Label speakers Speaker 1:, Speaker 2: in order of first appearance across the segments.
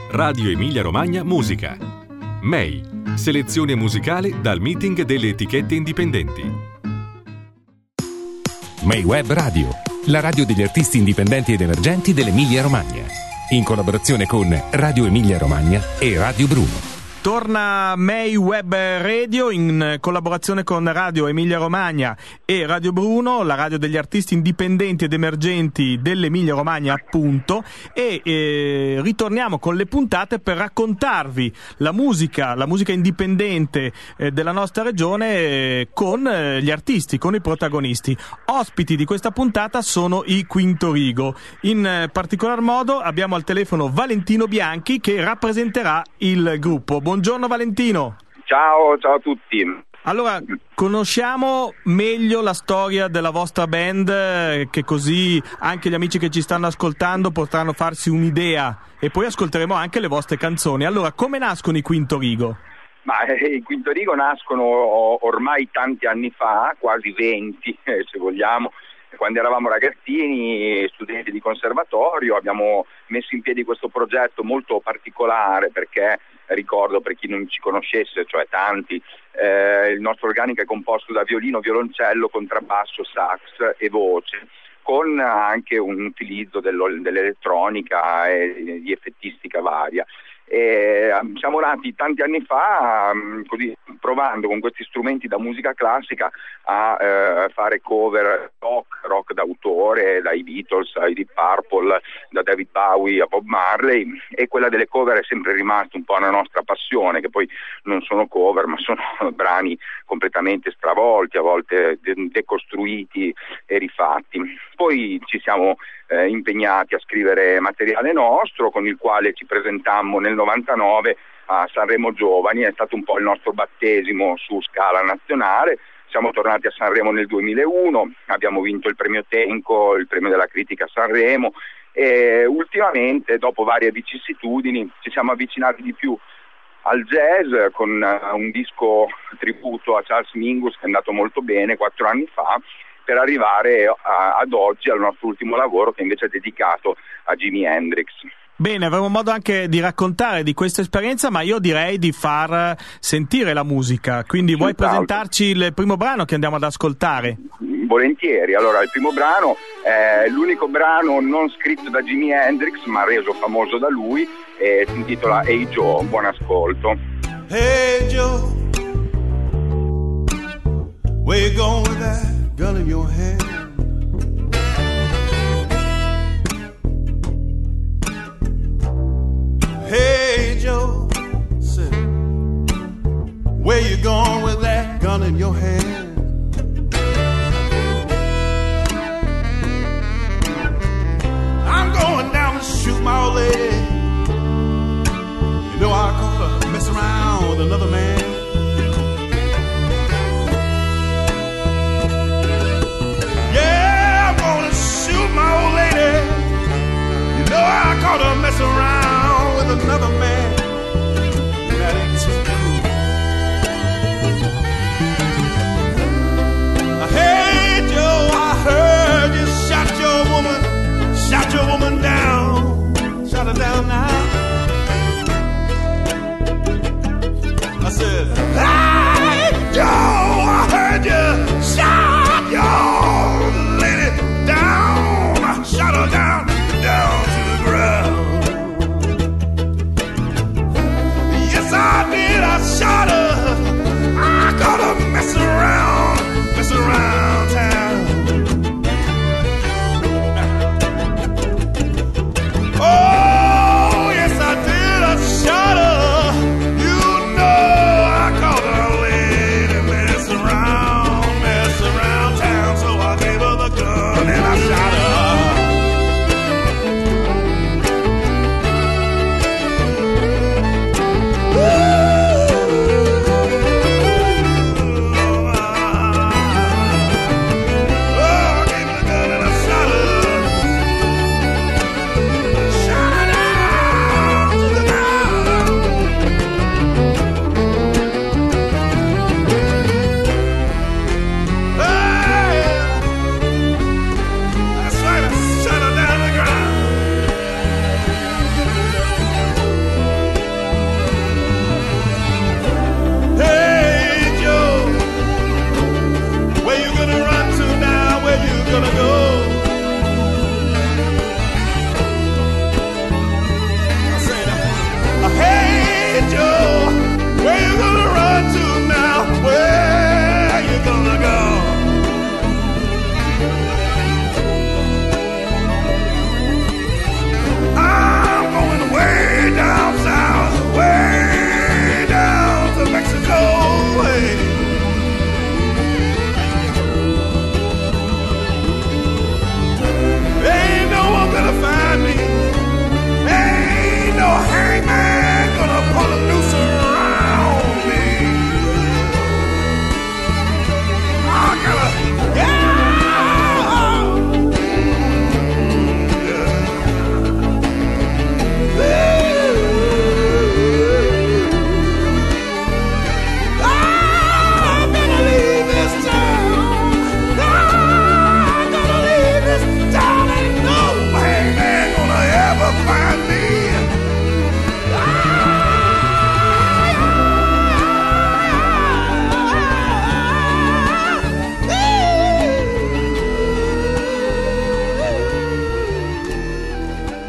Speaker 1: Radio Emilia Romagna Musica. MEI, selezione musicale dal meeting delle etichette indipendenti.
Speaker 2: MEI Web Radio, la radio degli artisti indipendenti ed emergenti dell'Emilia Romagna, in collaborazione con Radio Emilia Romagna e Radio Bruno.
Speaker 3: Torna MEI Web Radio in collaborazione con Radio Emilia Romagna e Radio Bruno, la radio degli artisti indipendenti ed emergenti dell'Emilia Romagna appunto, e ritorniamo con le puntate per raccontarvi la musica indipendente della nostra regione con gli artisti, con i protagonisti. Ospiti di questa puntata sono i Quinto Rigo. In particolar modo abbiamo al telefono Valentino Bianchi che rappresenterà il gruppo. Buongiorno Valentino.
Speaker 4: Ciao a tutti.
Speaker 3: Allora, conosciamo meglio la storia della vostra band, che così anche gli amici che ci stanno ascoltando potranno farsi un'idea, e poi ascolteremo anche le vostre canzoni. Allora, come nascono i Quinto Rigo?
Speaker 4: I Quinto Rigo nascono ormai tanti anni fa, quasi 20 se vogliamo. Quando eravamo ragazzini, studenti di conservatorio, abbiamo messo in piedi questo progetto molto particolare perché, ricordo per chi non ci conoscesse, cioè tanti, il nostro organico è composto da violino, violoncello, contrabbasso, sax e voce, con anche un utilizzo dell'elettronica e di effettistica varia. Siamo nati tanti anni fa così, provando con questi strumenti da musica classica a fare cover rock d'autore, dai Beatles ai Deep Purple, da David Bowie a Bob Marley, e quella delle cover è sempre rimasta un po' una nostra passione, che poi non sono cover ma sono brani completamente stravolti, a volte decostruiti e rifatti. Poi ci siamo impegnati a scrivere materiale nostro, con il quale ci presentammo nel 99 a Sanremo Giovani, è stato un po' il nostro battesimo su scala nazionale. Siamo tornati a Sanremo nel 2001, abbiamo vinto il premio Tenco, il premio della critica a Sanremo, e ultimamente, dopo varie vicissitudini, ci siamo avvicinati di più al jazz con un disco tributo a Charles Mingus che è andato molto bene 4 anni fa, per arrivare ad oggi al nostro ultimo lavoro, che invece è dedicato a Jimi Hendrix.
Speaker 3: Bene, avremo modo anche di raccontare di questa esperienza, ma io direi di far sentire la musica. Quindi vuoi presentarci il primo brano che andiamo ad ascoltare?
Speaker 4: Volentieri. Allora, il primo brano è l'unico brano non scritto da Jimi Hendrix, ma reso famoso da lui, e si intitola Hey Joe. Buon ascolto.
Speaker 5: Hey Joe, where you going with that gun in your hand? Hey Joe, say, where you going with that gun in your hand? I'm going down to shoot my old lady. You know I caught her mess around with another man. Yeah, I'm gonna shoot my old lady. You know I caught her mess around with another man. That ain't too cool. Hey Joe, I heard you shot your woman down, shot her down now. I said, hey Joe, I heard you shot your lady down, shot her down to the ground.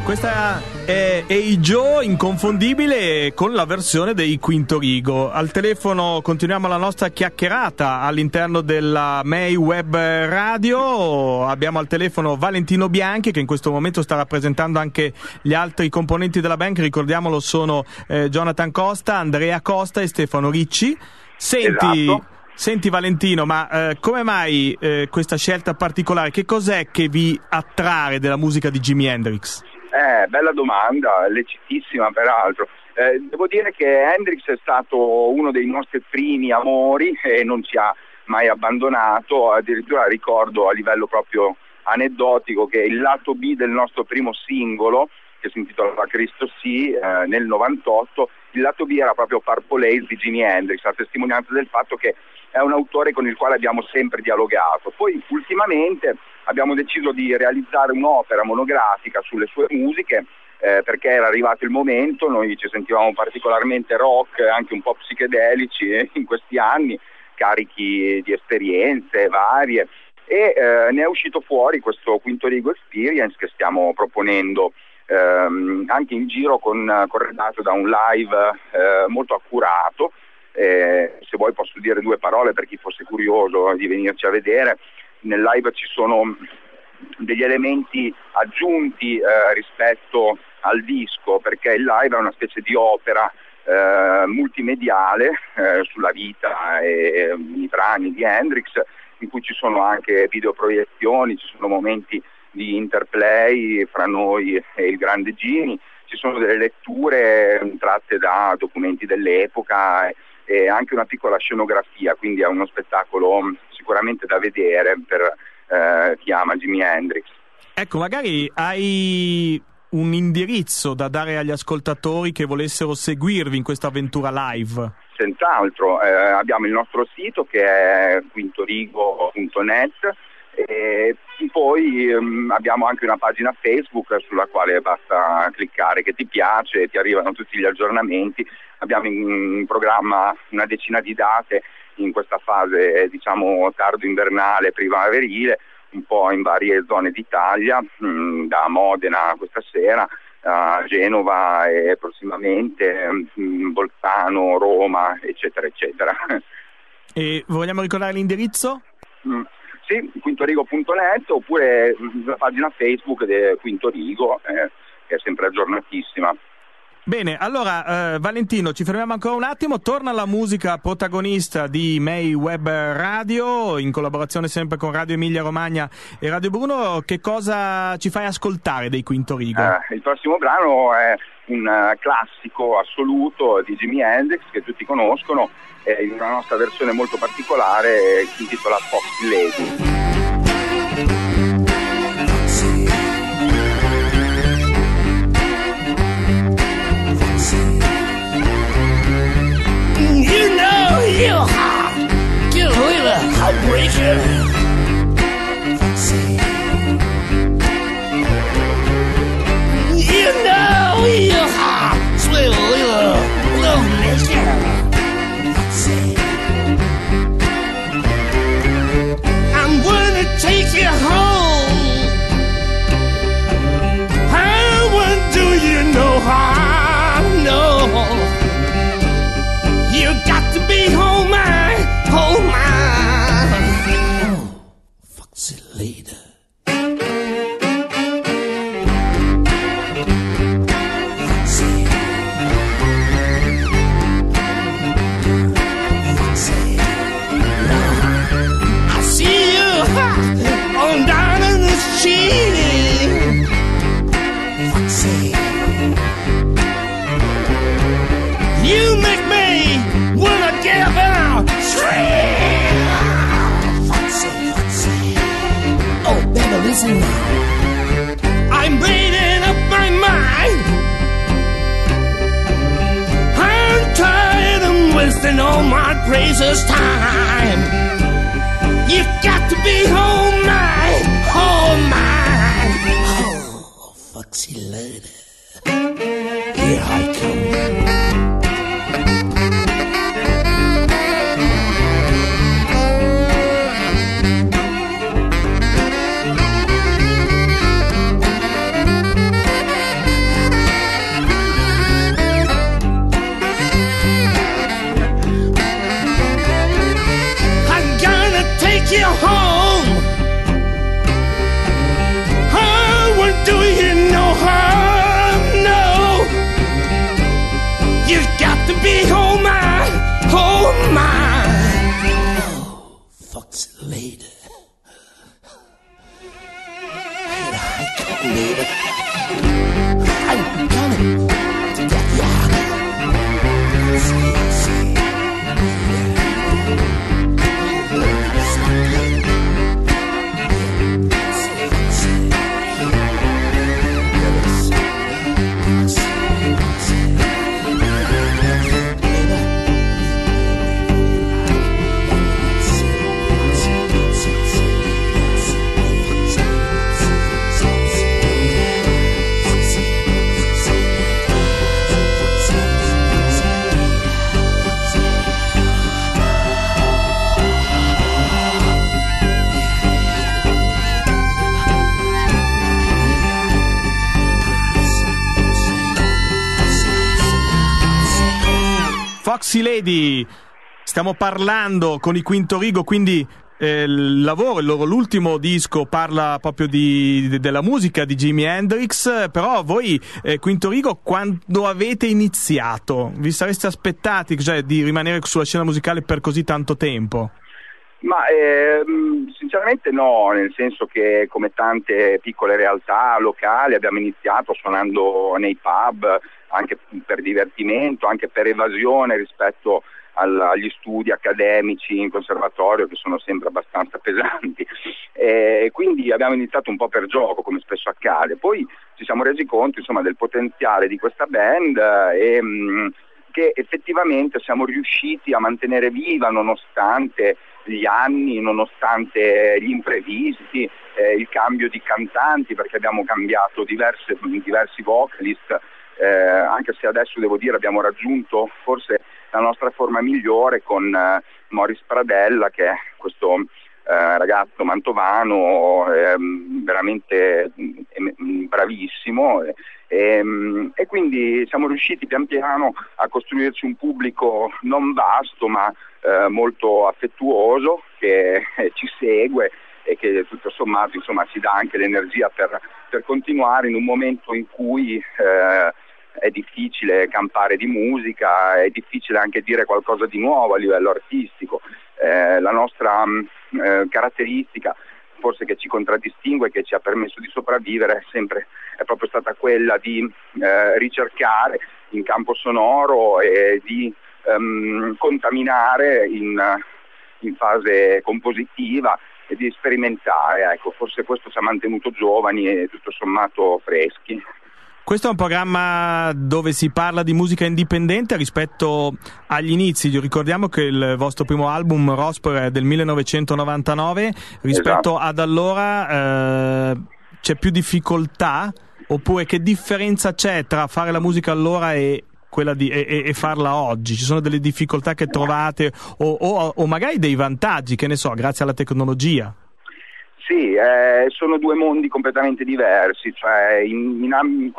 Speaker 3: Questa è Hey Joe, inconfondibile, con la versione dei Quinto Rigo. Al telefono continuiamo la nostra chiacchierata all'interno della May Web Radio. Abbiamo al telefono Valentino Bianchi, che in questo momento sta rappresentando anche gli altri componenti della band. Ricordiamolo, sono Jonathan Costa, Andrea Costa e Stefano Ricci. Senti Valentino, ma come mai questa scelta particolare? Che cos'è che vi attrae della musica di Jimi Hendrix?
Speaker 4: Bella domanda, lecitissima peraltro. Devo dire che Hendrix è stato uno dei nostri primi amori e non ci ha mai abbandonato. Addirittura ricordo a livello proprio aneddotico che il lato B del nostro primo singolo, che si intitolava Cristo Sì, nel 98, il lato B era proprio Purple Haze di Jimi Hendrix, a testimonianza del fatto che è un autore con il quale abbiamo sempre dialogato. Poi ultimamente abbiamo deciso di realizzare un'opera monografica sulle sue musiche, perché era arrivato il momento. Noi ci sentivamo particolarmente rock, anche un po' psichedelici in questi anni, carichi di esperienze varie, e ne è uscito fuori questo Quinto Rigo Experience che stiamo proponendo anche in giro, corredato da un live molto accurato. Se vuoi posso dire due parole per chi fosse curioso di venirci a vedere. Nel live ci sono degli elementi aggiunti rispetto al disco, perché il live è una specie di opera multimediale sulla vita e i brani di Hendrix, in cui ci sono anche videoproiezioni, ci sono momenti di interplay fra noi e il grande Jimi, ci sono delle letture tratte da documenti dell'epoca e anche una piccola scenografia, quindi è uno spettacolo sicuramente da vedere per chi ama Jimi Hendrix.
Speaker 3: Ecco, magari hai un indirizzo da dare agli ascoltatori che volessero seguirvi in questa avventura live?
Speaker 4: Senz'altro, abbiamo il nostro sito che è quintorigo.net e poi abbiamo anche una pagina Facebook sulla quale basta cliccare che ti piace e ti arrivano tutti gli aggiornamenti. Abbiamo in programma una decina di date in questa fase, diciamo, tardo invernale, primaverile, un po' in varie zone d'Italia, da Modena questa sera, a Genova e prossimamente Bolzano, Roma, eccetera, eccetera.
Speaker 3: E vogliamo ricordare l'indirizzo?
Speaker 4: Sì, quintorigo.net, oppure la pagina Facebook del Quinto Rigo, che è sempre aggiornatissima.
Speaker 3: Bene, allora Valentino, ci fermiamo ancora un attimo, torna la musica protagonista di May Web Radio, in collaborazione sempre con Radio Emilia Romagna e Radio Bruno. Che cosa ci fai ascoltare dei Quinto Rigo?
Speaker 4: Il prossimo brano è un classico assoluto di Jimi Hendrix che tutti conoscono, in una nostra versione molto particolare, si intitola Foxy Lady.
Speaker 6: You know you're hot, get away the heartbreaker. You know you're hot, sweet little maker. I'm gonna take you home. I want to, you know how, no. You got to be home, my, home, my. Oh, foxy lady. Foxy. Foxy. I see you on down in the street. Foxy. You make me wanna get up and scream. Foxy, foxy. Oh, baby, listen now. I'm made up my mind. I'm tired of wasting all my precious time. You got to be home, my, home, my. Oh, foxy lady. Here I come.
Speaker 3: Foxy Lady. Stiamo parlando con i Quinto Rigo, quindi il loro l'ultimo disco parla proprio della musica di Jimi Hendrix, però voi Quinto Rigo, quando avete iniziato vi sareste aspettati, cioè, di rimanere sulla scena musicale per così tanto tempo?
Speaker 4: Ma sinceramente no, nel senso che come tante piccole realtà locali abbiamo iniziato suonando nei pub, anche per divertimento, anche per evasione rispetto agli studi accademici in conservatorio, che sono sempre abbastanza pesanti, quindi abbiamo iniziato un po' per gioco, come spesso accade. Poi ci siamo resi conto, insomma, del potenziale di questa band e che effettivamente siamo riusciti a mantenere viva nonostante gli anni, nonostante gli imprevisti, il cambio di cantanti, perché abbiamo cambiato diversi vocalist, anche se adesso devo dire abbiamo raggiunto forse la nostra forma migliore con Morris Pradella, che è questo ragazzo mantovano veramente bravissimo, e quindi siamo riusciti pian piano a costruirci un pubblico non vasto ma molto affettuoso, che ci segue e che tutto sommato, insomma, ci dà anche l'energia per continuare in un momento in cui è difficile campare di musica, è difficile anche dire qualcosa di nuovo a livello artistico. La nostra caratteristica, forse, che ci contraddistingue e che ci ha permesso di sopravvivere è proprio stata quella di ricercare in campo sonoro e di contaminare in fase compositiva e di sperimentare. Ecco, forse questo ci ha mantenuto giovani e tutto sommato freschi.
Speaker 3: Questo è un programma dove si parla di musica indipendente rispetto agli inizi. Ricordiamo che il vostro primo album, Rosper, è del 1999. Rispetto ad allora c'è più difficoltà? Oppure che differenza c'è tra fare la musica allora e quella e farla oggi? Ci sono delle difficoltà che trovate o magari dei vantaggi, che ne so, grazie alla tecnologia?
Speaker 4: Sì, sono due mondi completamente diversi, cioè in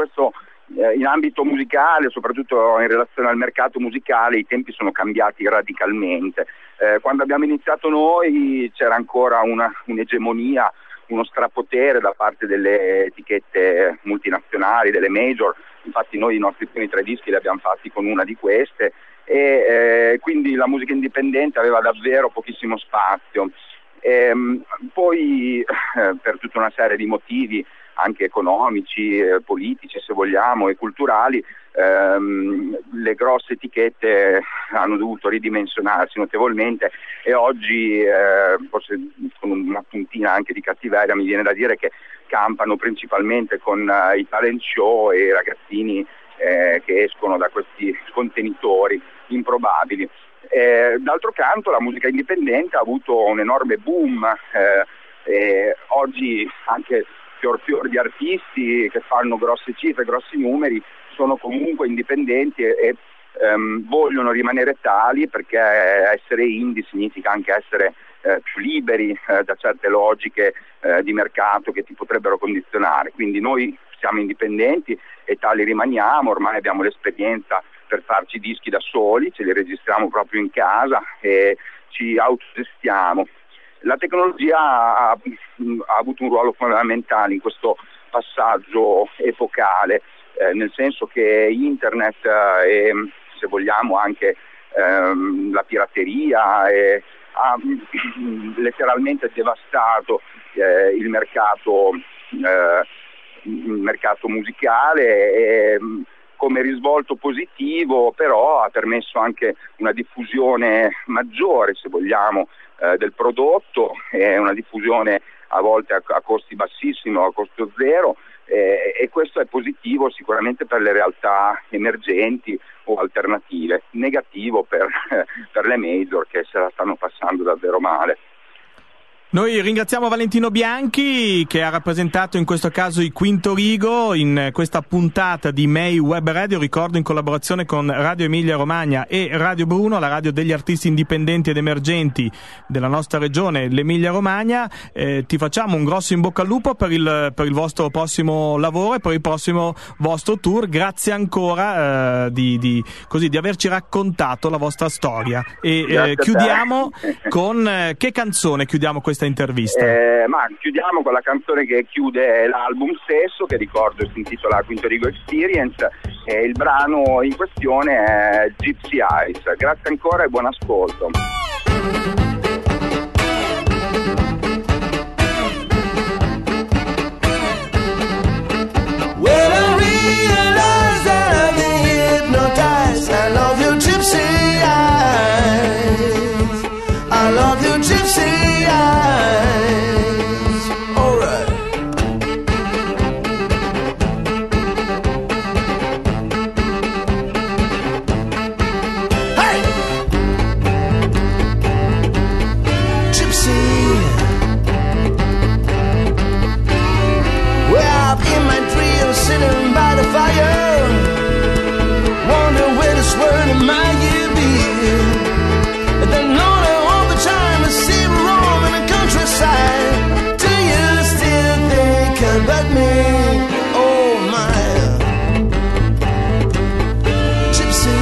Speaker 4: ambito musicale, soprattutto in relazione al mercato musicale, i tempi sono cambiati radicalmente. Quando abbiamo iniziato noi c'era ancora un'egemonia, uno strapotere da parte delle etichette multinazionali, delle major. Infatti noi i nostri primi 3 dischi li abbiamo fatti con una di queste e quindi la musica indipendente aveva davvero pochissimo spazio. Poi per tutta una serie di motivi anche economici, politici se vogliamo, e culturali, le grosse etichette hanno dovuto ridimensionarsi notevolmente e oggi, forse con una puntina anche di cattiveria, mi viene da dire che campano principalmente con i talent show e i ragazzini che escono da questi contenitori improbabili. D'altro canto la musica indipendente ha avuto un enorme boom, oggi anche fior di artisti che fanno grosse cifre, grossi numeri, sono comunque indipendenti e vogliono rimanere tali, perché essere indie significa anche essere più liberi da certe logiche di mercato che ti potrebbero condizionare. Quindi noi siamo indipendenti e tali rimaniamo, ormai abbiamo l'esperienza per farci dischi da soli, ce li registriamo proprio in casa e ci autogestiamo. La tecnologia ha avuto un ruolo fondamentale in questo passaggio epocale, nel senso che internet e, se vogliamo, anche la pirateria ha letteralmente devastato il mercato musicale e, come risvolto positivo, però ha permesso anche una diffusione maggiore, se vogliamo, del prodotto, una diffusione a volte a costi bassissimi o a costo zero, e questo è positivo sicuramente per le realtà emergenti o alternative, negativo per le major, che se la stanno passando davvero male.
Speaker 3: Noi ringraziamo Valentino Bianchi che ha rappresentato in questo caso i Quinto Rigo in questa puntata di May Web Radio, ricordo in collaborazione con Radio Emilia Romagna e Radio Bruno, la radio degli artisti indipendenti ed emergenti della nostra regione, l'Emilia Romagna. Ti facciamo un grosso in bocca al lupo per il vostro prossimo lavoro e per il prossimo vostro tour. Grazie ancora di averci raccontato la vostra storia e chiudiamo con che canzone chiudiamo questa intervista?
Speaker 4: Ma chiudiamo con la canzone che chiude l'album stesso, che ricordo si intitola Quinto Rigo Experience, e il brano in questione è Gypsy Eyes. Grazie ancora e buon ascolto.
Speaker 7: When I realize that I've been hypnotized, I love you, Gypsy Eyes. I love you, Gypsy Eyes. Sitting by the fire, wonder where this world might you be. And then all the time I see roam in the countryside. Do you still think about me? Oh my Gypsy.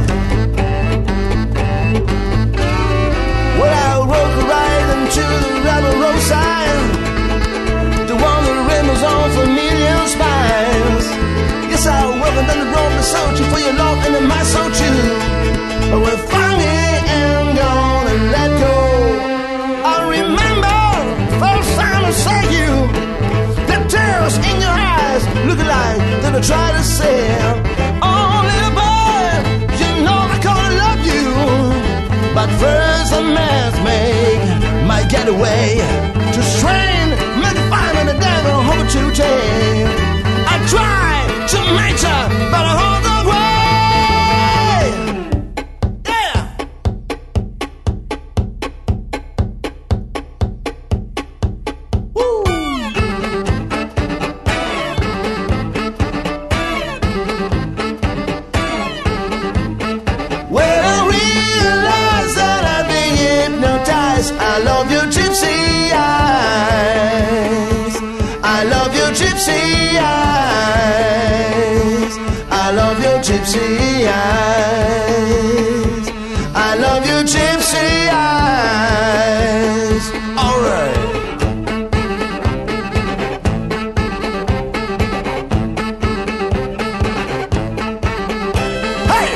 Speaker 7: Well, I'll walk right into the rubber roadside, the one that rimmels on familiar spines. Yes, I'll walk down the road to search you for your love and my soul too. But we're finally and gonna let go. I remember first time I saw you, the tears in your eyes look like that I try to say, oh little boy, you know I gonna love you. But first I must make my getaway to strain, make a fire and the devil hope to take. I try to make you, but I hold the way. Yeah. Woo. When I realize that I've been hypnotized, I love you, Gypsy Eyes. I love you, Gypsy Eyes. I love you, Gypsy Eyes. I love you, Gypsy Eyes. All right. Hey,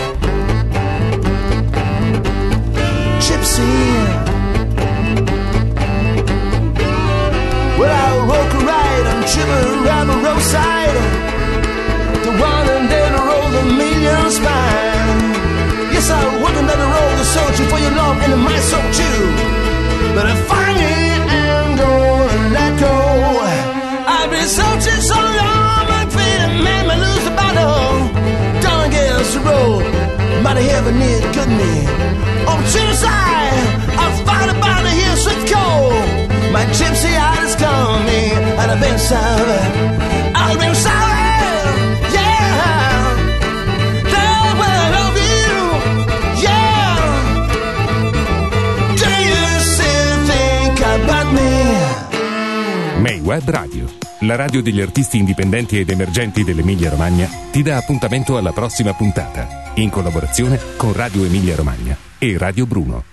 Speaker 7: Gypsy. Well, I'll walk right on around the roadside, the one and then roll a million spine. Yes, I'm walking down the road to searching for your love and my soul too. But I finally am gonna let go. I've been searching so long, my feet made me lose the battle. Down against the road, might have ever need good me. On to the side, I'll find about the hills with cold. My gypsy eyes call me, and I've been sorry. I've been sorry, yeah. That's why I love you, yeah. Do you still think about me?
Speaker 2: May Web Radio, la radio degli artisti indipendenti ed emergenti dell'Emilia Romagna, ti dà appuntamento alla prossima puntata, in collaborazione con Radio Emilia Romagna e Radio Bruno.